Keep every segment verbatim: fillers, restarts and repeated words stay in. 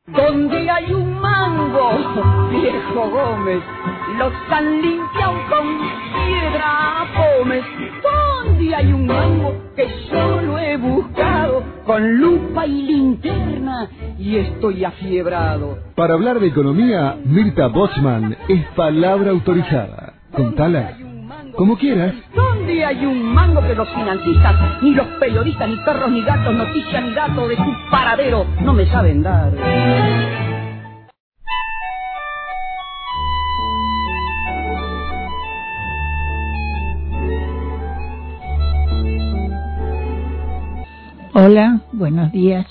Donde hay un mango, viejo Gómez, los han limpiado con piedra Gómez. Donde hay un mango que yo lo he buscado con lupa y linterna y estoy afiebrado. Para hablar de economía, Mirta Bochman es palabra autorizada. Contala como quieras. ¿Dónde hay un mango que los financistas, ni los periodistas, ni perros, ni gatos, noticias, ni datos de tu paradero no me saben dar? Hola, buenos días.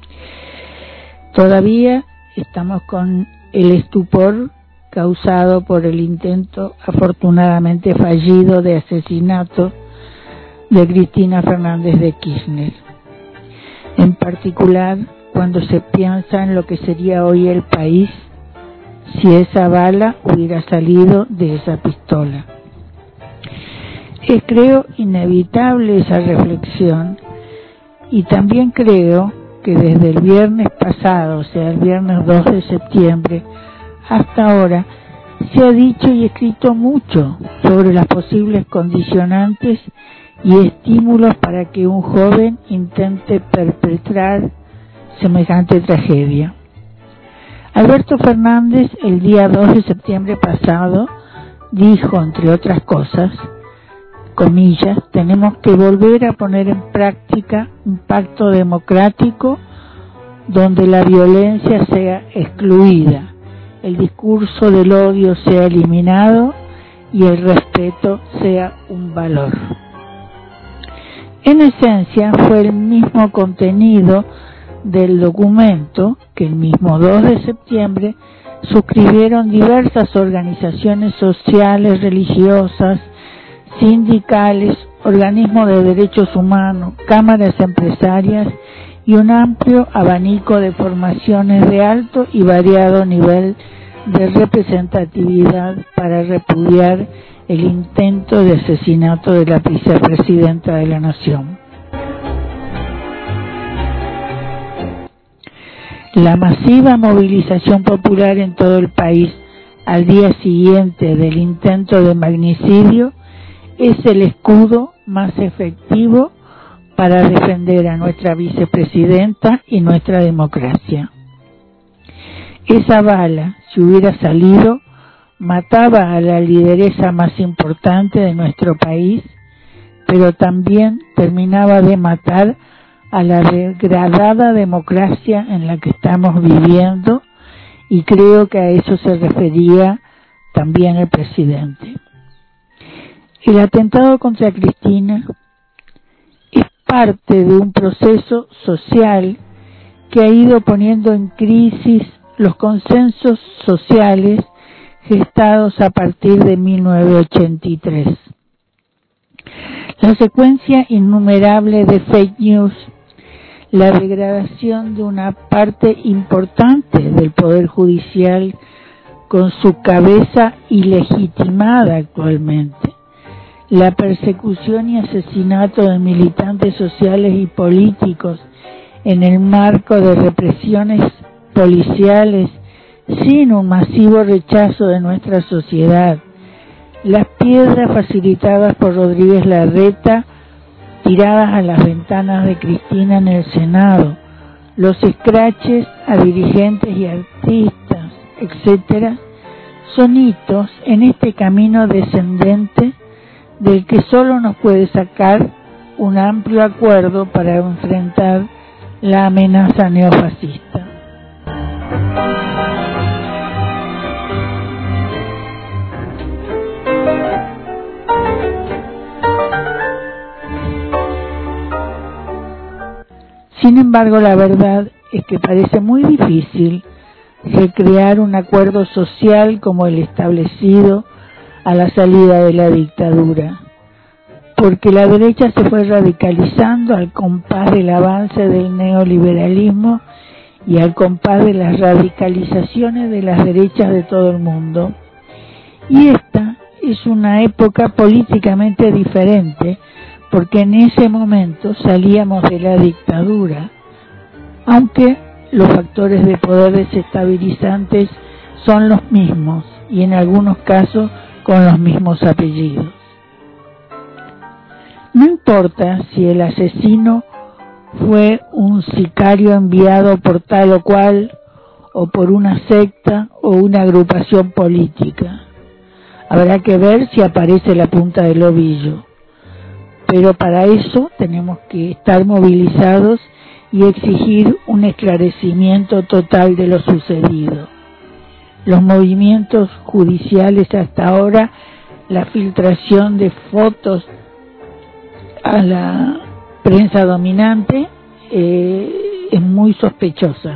Todavía estamos con el estupor causado por el intento afortunadamente fallido de asesinato de Cristina Fernández de Kirchner. En particular, cuando se piensa en lo que sería hoy el país si esa bala hubiera salido de esa pistola. Es, creo, inevitable esa reflexión, y también creo que desde el viernes pasado, o sea, el viernes dos de septiembre, hasta ahora, se ha dicho y escrito mucho sobre las posibles condicionantes y estímulos para que un joven intente perpetrar semejante tragedia. Alberto Fernández, el día dos de septiembre pasado, dijo, entre otras cosas, comillas, tenemos que volver a poner en práctica un pacto democrático donde la violencia sea excluida, el discurso del odio sea eliminado y el respeto sea un valor. En esencia, fue el mismo contenido del documento que el mismo dos de septiembre suscribieron diversas organizaciones sociales, religiosas, sindicales, organismos de derechos humanos, cámaras empresarias y un amplio abanico de formaciones de alto y variado nivel de representatividad para repudiar el intento de asesinato de la vicepresidenta de la Nación. La masiva movilización popular en todo el país al día siguiente del intento de magnicidio es el escudo más efectivo para defender a nuestra vicepresidenta y nuestra democracia. Esa bala, si hubiera salido, mataba a la lideresa más importante de nuestro país, pero también terminaba de matar a la degradada democracia en la que estamos viviendo, y creo que a eso se refería también el presidente. El atentado contra Cristina es parte de un proceso social que ha ido poniendo en crisis los consensos sociales gestados a partir de mil novecientos ochenta y tres. La secuencia innumerable de fake news, la degradación de una parte importante del Poder Judicial con su cabeza ilegitimada actualmente, la persecución y asesinato de militantes sociales y políticos en el marco de represiones policiales sin un masivo rechazo de nuestra sociedad, las piedras facilitadas por Rodríguez Larreta tiradas a las ventanas de Cristina en el Senado, los escraches a dirigentes y artistas, etcétera, son hitos en este camino descendente del que solo nos puede sacar un amplio acuerdo para enfrentar la amenaza neofascista. Sin embargo, la verdad es que parece muy difícil recrear un acuerdo social como el establecido a la salida de la dictadura, porque la derecha se fue radicalizando al compás del avance del neoliberalismo y al compás de las radicalizaciones de las derechas de todo el mundo. Y esta es una época políticamente diferente, porque en ese momento salíamos de la dictadura, aunque los factores de poder desestabilizantes son los mismos y en algunos casos con los mismos apellidos. No importa si el asesino fue un sicario enviado por tal o cual, o por una secta o una agrupación política. Habrá que ver si aparece la punta del ovillo. Pero para eso tenemos que estar movilizados y exigir un esclarecimiento total de lo sucedido. Los movimientos judiciales hasta ahora, la filtración de fotos a la prensa dominante eh, es muy sospechosa.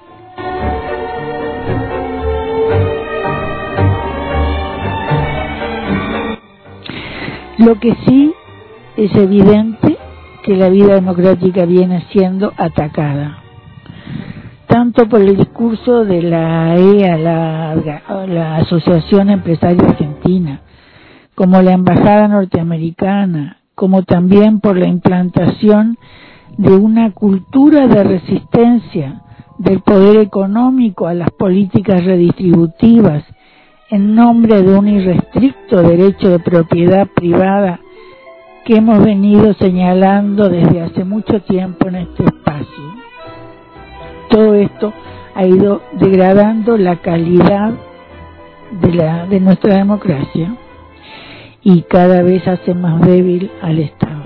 Lo que sí es evidente que la vida democrática viene siendo atacada, tanto por el discurso de la A E A, la, la Asociación Empresaria Argentina, como la Embajada Norteamericana, como también por la implantación de una cultura de resistencia del poder económico a las políticas redistributivas en nombre de un irrestricto derecho de propiedad privada que hemos venido señalando desde hace mucho tiempo en este espacio. Todo esto ha ido degradando la calidad de, la, de nuestra democracia y cada vez hace más débil al Estado.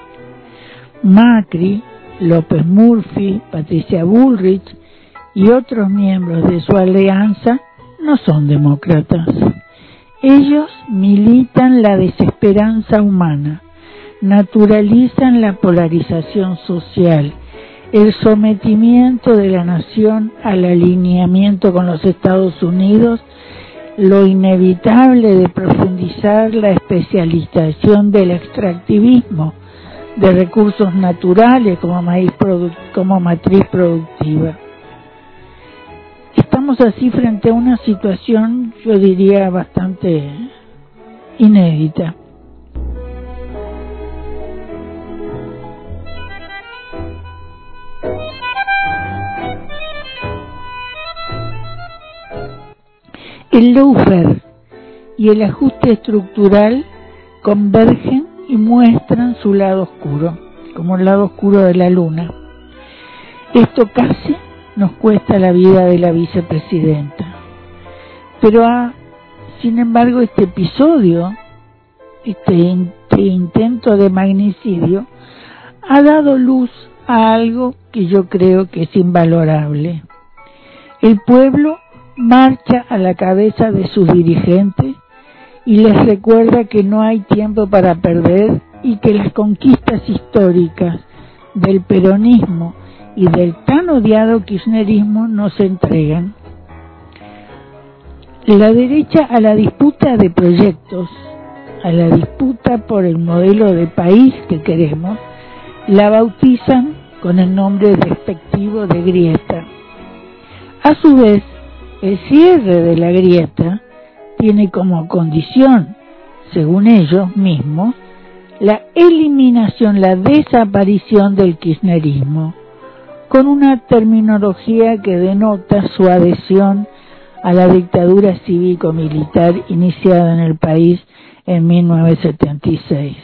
Macri, López Murphy, Patricia Bullrich y otros miembros de su alianza no son demócratas. Ellos militan la desesperanza humana, naturalizan la polarización social, el sometimiento de la nación al alineamiento con los Estados Unidos, lo inevitable de profundizar la especialización del extractivismo de recursos naturales como, maíz produ- como matriz productiva. Estamos así frente a una situación, yo diría, bastante inédita. El lawfare y el ajuste estructural convergen y muestran su lado oscuro, como el lado oscuro de la luna. Esto casi nos cuesta la vida de la vicepresidenta. Pero ha, sin embargo, este episodio, este, este intento de magnicidio, ha dado luz a algo que yo creo que es invalorable. El pueblo marcha a la cabeza de sus dirigentes y les recuerda que no hay tiempo para perder y que las conquistas históricas del peronismo y del tan odiado kirchnerismo no se entregan. La derecha, a la disputa de proyectos, a la disputa por el modelo de país que queremos, la bautizan con el nombre despectivo de grieta. A su vez, el cierre de la grieta tiene como condición, según ellos mismos, la eliminación, la desaparición del kirchnerismo, con una terminología que denota su adhesión a la dictadura cívico-militar iniciada en el país en mil novecientos setenta y seis.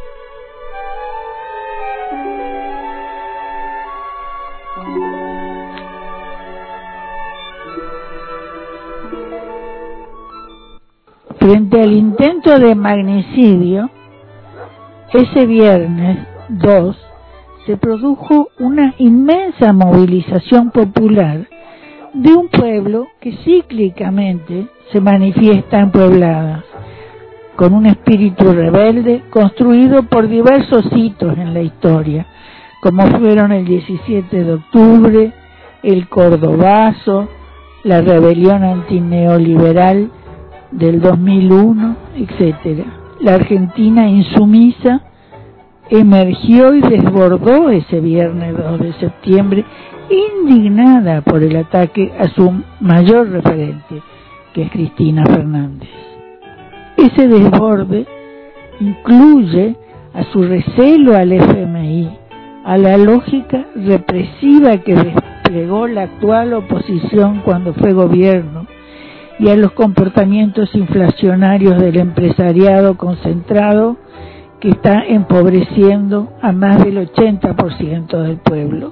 Frente al intento de magnicidio, ese viernes dos se produjo una inmensa movilización popular de un pueblo que cíclicamente se manifiesta en puebladas, con un espíritu rebelde construido por diversos hitos en la historia, como fueron el diecisiete de octubre, el Cordobazo, la rebelión antineoliberal del dos mil uno, etcétera. La Argentina insumisa emergió y desbordó ese viernes dos de septiembre, indignada por el ataque a su mayor referente, que es Cristina Fernández. Ese desborde incluye a su recelo al F M I, a la lógica represiva que desplegó la actual oposición cuando fue gobierno y a los comportamientos inflacionarios del empresariado concentrado que está empobreciendo a más del ochenta por ciento del pueblo.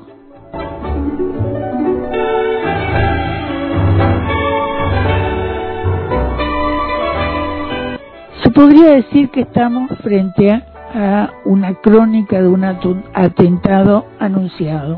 Se podría decir que estamos frente a, a una crónica de un atentado anunciado.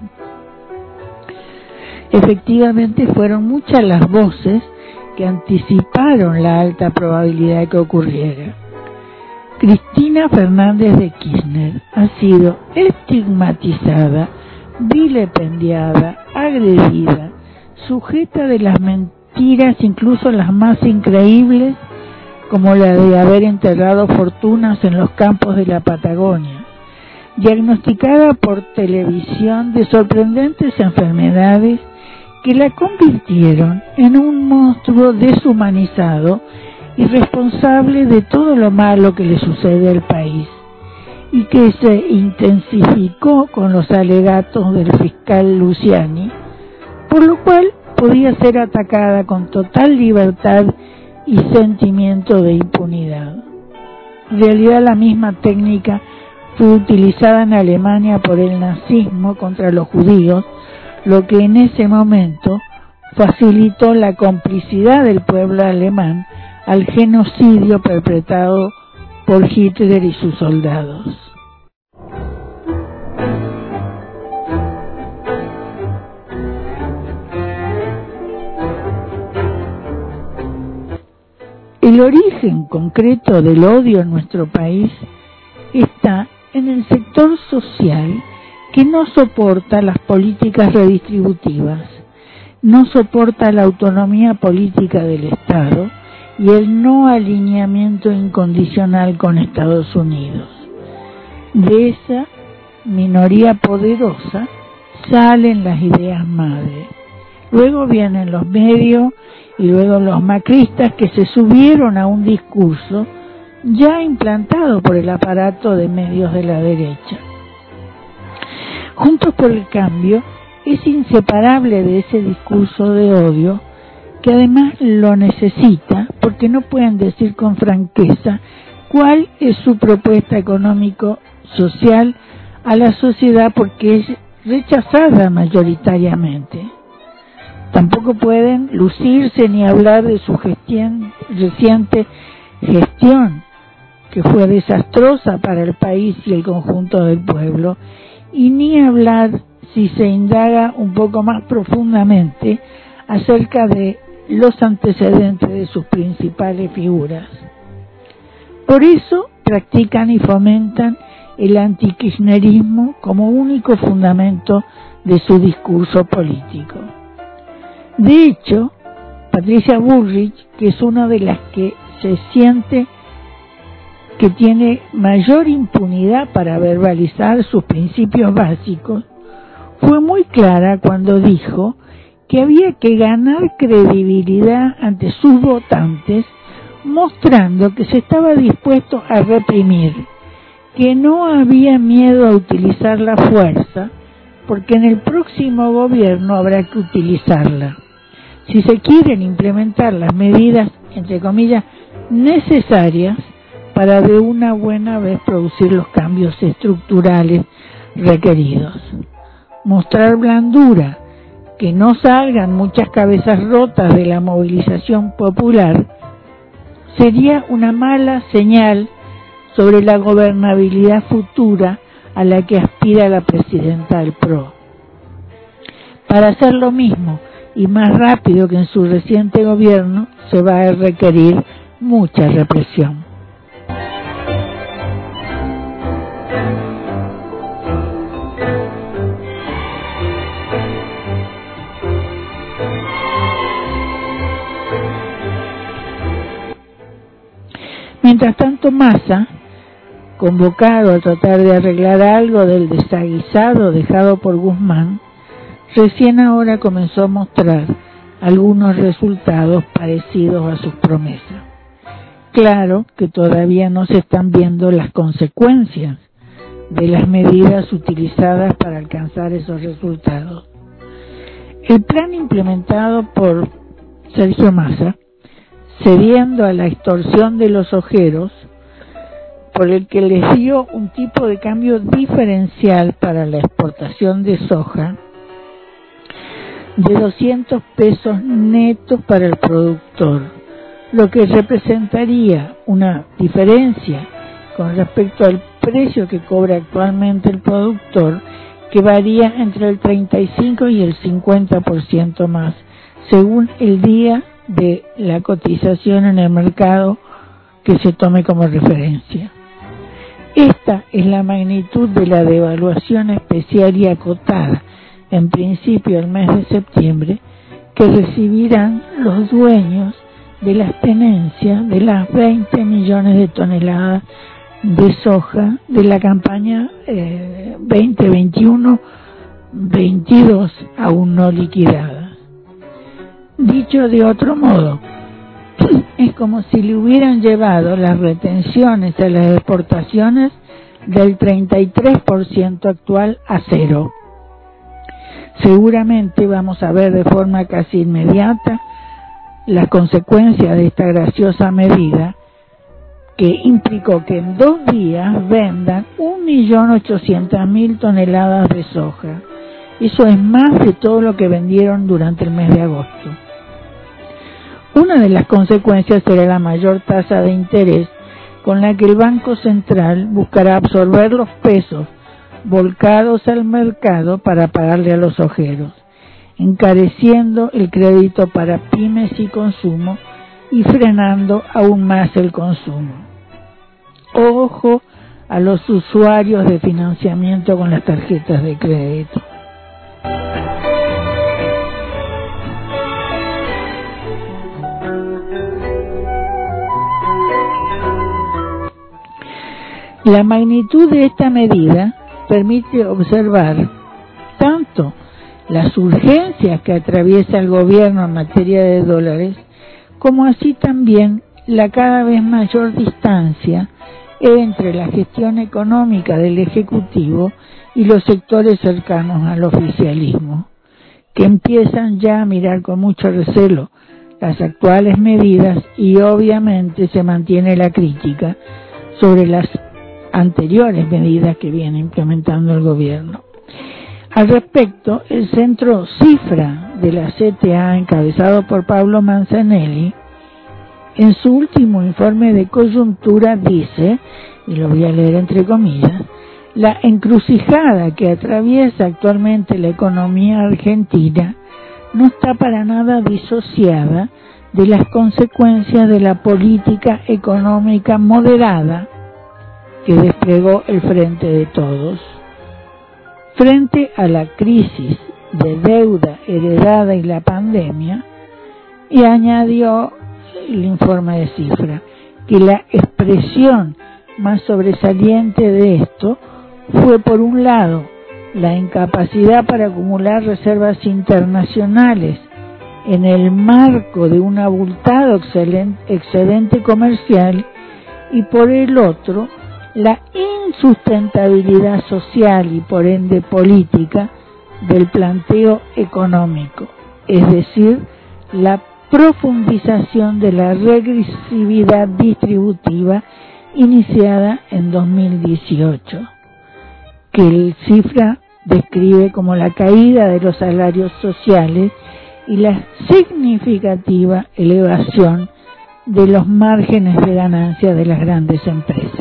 Efectivamente, fueron muchas las voces que anticiparon la alta probabilidad de que ocurriera. Cristina Fernández de Kirchner ha sido estigmatizada, vilipendiada, agredida, sujeta de las mentiras, incluso las más increíbles, como la de haber enterrado fortunas en los campos de la Patagonia, diagnosticada por televisión de sorprendentes enfermedades que la convirtieron en un monstruo deshumanizado y responsable de todo lo malo que le sucede al país, y que se intensificó con los alegatos del fiscal Luciani, por lo cual podía ser atacada con total libertad y sentimiento de impunidad. En realidad, la misma técnica fue utilizada en Alemania por el nazismo contra los judíos, lo que en ese momento facilitó la complicidad del pueblo alemán al genocidio perpetrado por Hitler y sus soldados. El origen concreto del odio en nuestro país está en el sector social que no soporta las políticas redistributivas, no soporta la autonomía política del Estado y el no alineamiento incondicional con Estados Unidos. De esa minoría poderosa salen las ideas madres. Luego vienen los medios y luego los macristas que se subieron a un discurso ya implantado por el aparato de medios de la derecha. Juntos por el Cambio es inseparable de ese discurso de odio, que además lo necesita porque no pueden decir con franqueza cuál es su propuesta económico-social a la sociedad, porque es rechazada mayoritariamente. Tampoco pueden lucirse ni hablar de su gestión, reciente gestión, que fue desastrosa para el país y el conjunto del pueblo, y ni hablar, si se indaga un poco más profundamente, acerca de los antecedentes de sus principales figuras. Por eso practican y fomentan el antikirchnerismo como único fundamento de su discurso político. De hecho, Patricia Bullrich, que es una de las que se siente que tiene mayor impunidad para verbalizar sus principios básicos, fue muy clara cuando dijo que había que ganar credibilidad ante sus votantes, mostrando que se estaba dispuesto a reprimir, que no había miedo a utilizar la fuerza, porque en el próximo gobierno habrá que utilizarla. Si se quieren implementar las medidas, entre comillas, necesarias para de una buena vez producir los cambios estructurales requeridos. Mostrar blandura, que no salgan muchas cabezas rotas de la movilización popular, sería una mala señal sobre la gobernabilidad futura a la que aspira la presidenta del P R O. Para hacer lo mismo y más rápido que en su reciente gobierno, se va a requerir mucha represión. Mientras tanto, Massa, convocado a tratar de arreglar algo del desaguisado dejado por Guzmán, recién ahora comenzó a mostrar algunos resultados parecidos a sus promesas. Claro que todavía no se están viendo las consecuencias de las medidas utilizadas para alcanzar esos resultados. El plan implementado por Sergio Massa, cediendo a la extorsión de los ojeros, por el que les dio un tipo de cambio diferencial para la exportación de soja de doscientos pesos netos para el productor, lo que representaría una diferencia con respecto al precio que cobra actualmente el productor, que varía entre el treinta y cinco y el cincuenta por ciento más, según el día de la cotización en el mercado que se tome como referencia. Esta es la magnitud de la devaluación especial y acotada, en principio el mes de septiembre, que recibirán los dueños de las tenencias de las veinte millones de toneladas de soja de la campaña eh, veinte veintiuno veintidós aún no liquidada. Dicho de otro modo, es como si le hubieran llevado las retenciones a las exportaciones del treinta y tres por ciento actual a cero. Seguramente vamos a ver de forma casi inmediata las consecuencias de esta graciosa medida, que implicó que en dos días vendan un millón ochocientas mil toneladas de soja. Eso es más de todo lo que vendieron durante el mes de agosto. Una de las consecuencias será la mayor tasa de interés con la que el Banco Central buscará absorber los pesos volcados al mercado para pagarle a los ojeros, encareciendo el crédito para pymes y consumo y frenando aún más el consumo. Ojo a los usuarios de financiamiento con las tarjetas de crédito. La magnitud de esta medida permite observar tanto las urgencias que atraviesa el gobierno en materia de dólares, como así también la cada vez mayor distancia entre la gestión económica del Ejecutivo y los sectores cercanos al oficialismo, que empiezan ya a mirar con mucho recelo las actuales medidas, y obviamente se mantiene la crítica sobre las anteriores medidas que viene implementando el gobierno. Al respecto, el centro Cifra de la C T A, encabezado por Pablo Manzanelli, en su último informe de coyuntura dice, y lo voy a leer entre comillas, la encrucijada que atraviesa actualmente la economía argentina no está para nada disociada de las consecuencias de la política económica moderada que desplegó el Frente de Todos. Frente a la crisis de deuda heredada y la pandemia, y añadió el informe de Cifra, que la expresión más sobresaliente de esto fue, por un lado, la incapacidad para acumular reservas internacionales en el marco de un abultado excedente comercial, y por el otro, la insustentabilidad social y por ende política del planteo económico, es decir, la profundización de la regresividad distributiva iniciada en dos mil dieciocho, que el Cifra describe como la caída de los salarios sociales y la significativa elevación de los márgenes de ganancia de las grandes empresas.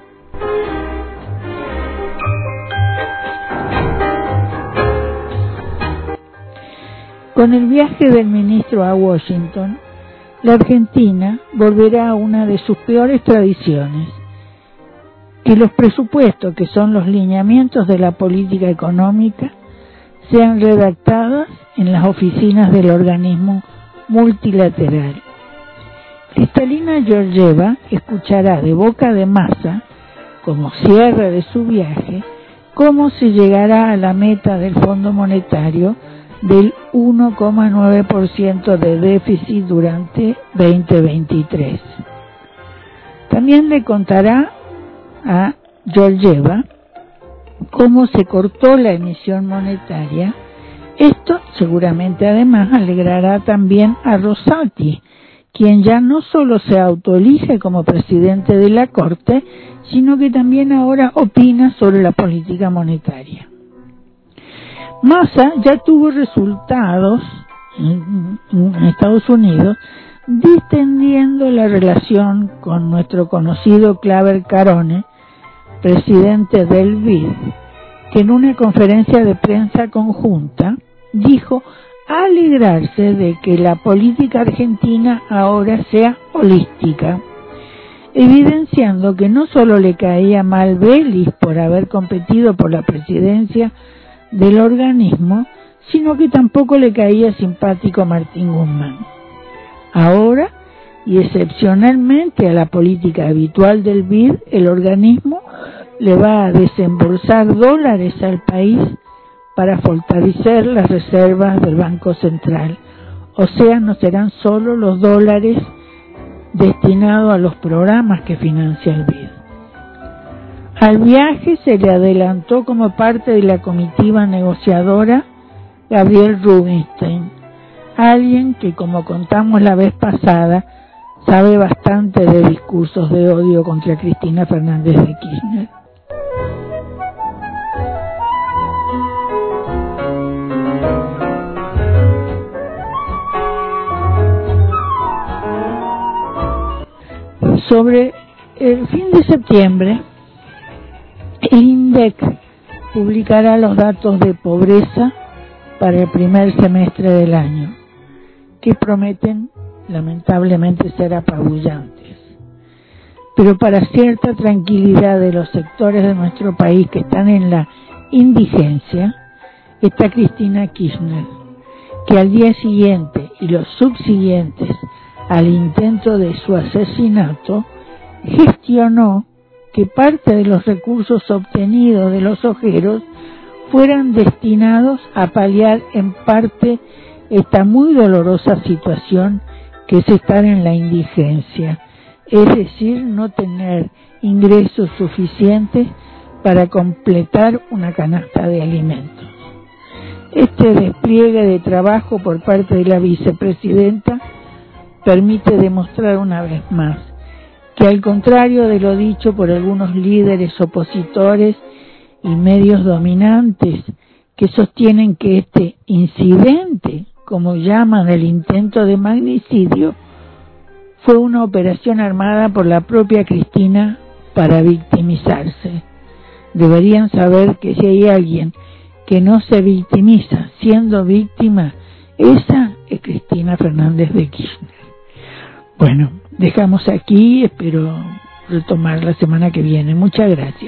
Con el viaje del ministro a Washington, la Argentina volverá a una de sus peores tradiciones, que los presupuestos, que son los lineamientos de la política económica, sean redactados en las oficinas del organismo multilateral. Cristalina Georgieva escuchará de boca de Massa, como cierre de su viaje, cómo se llegará a la meta del Fondo Monetario del uno coma nueve por ciento de déficit durante veinte veintitrés. También le contará a Georgieva cómo se cortó la emisión monetaria Esto seguramente además alegrará también a Rosati, quien ya no solo se autoelige como presidente de la Corte, sino que también ahora opina sobre la política monetaria. Massa ya tuvo resultados en, en Estados Unidos distendiendo la relación con nuestro conocido Claver Carone, presidente del B I D, que en una conferencia de prensa conjunta dijo alegrarse de que la política argentina ahora sea holística, evidenciando que no solo le caía mal Vélez por haber competido por la presidencia del organismo, sino que tampoco le caía simpático Martín Guzmán. Ahora, y excepcionalmente a la política habitual del B I D, el organismo le va a desembolsar dólares al país para fortalecer las reservas del Banco Central. O sea, no serán solo los dólares destinados a los programas que financia el B I D. Al viaje se le adelantó como parte de la comitiva negociadora Gabriel Rubinstein, alguien que, como contamos la vez pasada, sabe bastante de discursos de odio contra Cristina Fernández de Kirchner. Sobre el fin de septiembre, el INDEC publicará los datos de pobreza para el primer semestre del año, que prometen lamentablemente ser apabullantes. Pero para cierta tranquilidad de los sectores de nuestro país que están en la indigencia, está Cristina Kirchner, que al día siguiente y los subsiguientes al intento de su asesinato, gestionó que parte de los recursos obtenidos de los ojeros fueran destinados a paliar en parte esta muy dolorosa situación que es estar en la indigencia, es decir, no tener ingresos suficientes para completar una canasta de alimentos. Este despliegue de trabajo por parte de la vicepresidenta permite demostrar una vez más que, al contrario de lo dicho por algunos líderes opositores y medios dominantes que sostienen que este incidente, como llaman el intento de magnicidio, fue una operación armada por la propia Cristina para victimizarse. Deberían saber que si hay alguien que no se victimiza siendo víctima, esa es Cristina Fernández de Kirchner. Bueno, dejamos aquí, espero retomar la semana que viene. Muchas gracias.